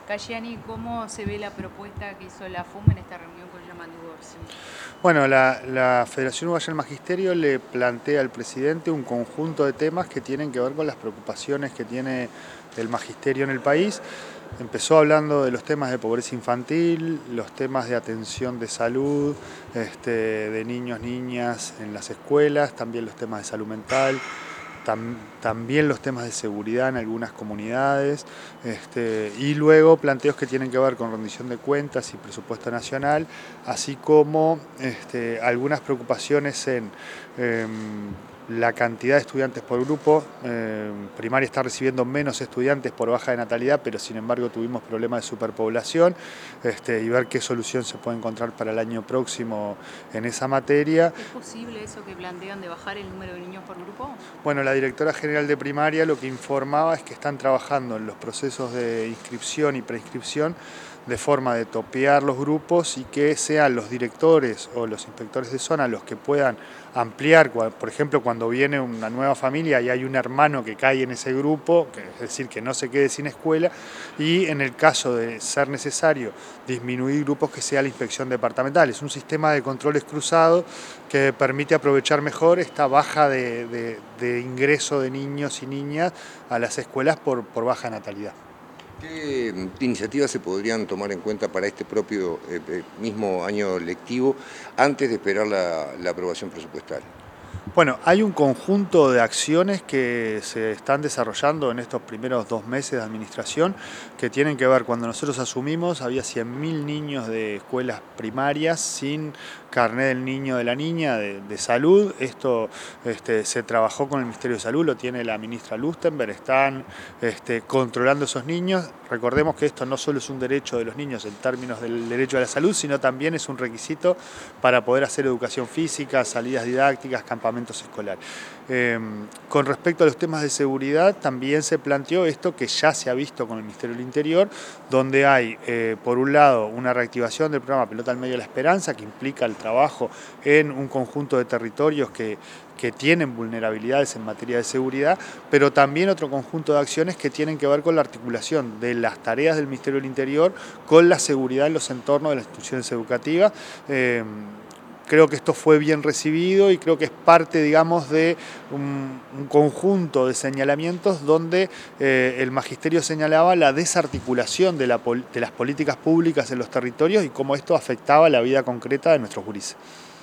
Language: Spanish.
Cayani, ¿cómo se ve la propuesta que hizo la FUM en esta reunión con Yamandu Orsi? Bueno, la Federación Uruguaya del Magisterio le plantea al presidente un conjunto de temas que tienen que ver con las preocupaciones que tiene el magisterio en el país. Empezó hablando de los temas de pobreza infantil, los temas de atención de salud, de niños, niñas en las escuelas, también los temas de salud mental, también los temas de seguridad en algunas comunidades, y luego planteos que tienen que ver con rendición de cuentas y presupuesto nacional, así como algunas preocupaciones en la cantidad de estudiantes por grupo. Primaria está recibiendo menos estudiantes por baja de natalidad, pero sin embargo tuvimos problemas de superpoblación, y ver qué solución se puede encontrar para el año próximo en esa materia. ¿Es posible eso que plantean de bajar el número de niños por grupo? Bueno, la directora general de primaria lo que informaba es que están trabajando en los procesos de inscripción y preinscripción de forma de topear los grupos y que sean los directores o los inspectores de zona los que puedan ampliar, por ejemplo, cuando viene una nueva familia y hay un hermano que cae en ese grupo, es decir, que no se quede sin escuela, y en el caso de ser necesario disminuir grupos, que sea la inspección departamental. Es un sistema de controles cruzados que permite aprovechar mejor esta baja de ingreso de niños y niñas a las escuelas por baja natalidad. ¿Qué iniciativas se podrían tomar en cuenta para este propio mismo año lectivo antes de esperar la aprobación presupuestal? Bueno, hay un conjunto de acciones que se están desarrollando en estos primeros 2 meses de administración que tienen que ver, cuando nosotros asumimos había 100.000 niños de escuelas primarias sin carnet del niño de la niña de salud. Esto se trabajó con el Ministerio de Salud, lo tiene la ministra Lustenberg, están controlando esos niños. Recordemos que esto no solo es un derecho de los niños en términos del derecho a la salud, sino también es un requisito para poder hacer educación física, salidas didácticas, campamentos escolares. Con respecto a los temas de seguridad, también se planteó esto que ya se ha visto con el Ministerio del Interior, donde hay, por un lado, una reactivación del programa Pelota al Medio de la Esperanza, que implica el trabajo en un conjunto de territorios que tienen vulnerabilidades en materia de seguridad, pero también otro conjunto de acciones que tienen que ver con la articulación de las tareas del Ministerio del Interior con la seguridad en los entornos de las instituciones educativas. Creo que esto fue bien recibido y creo que es parte, digamos, de un conjunto de señalamientos donde el magisterio señalaba la desarticulación de las políticas públicas en los territorios y cómo esto afectaba la vida concreta de nuestros gurises.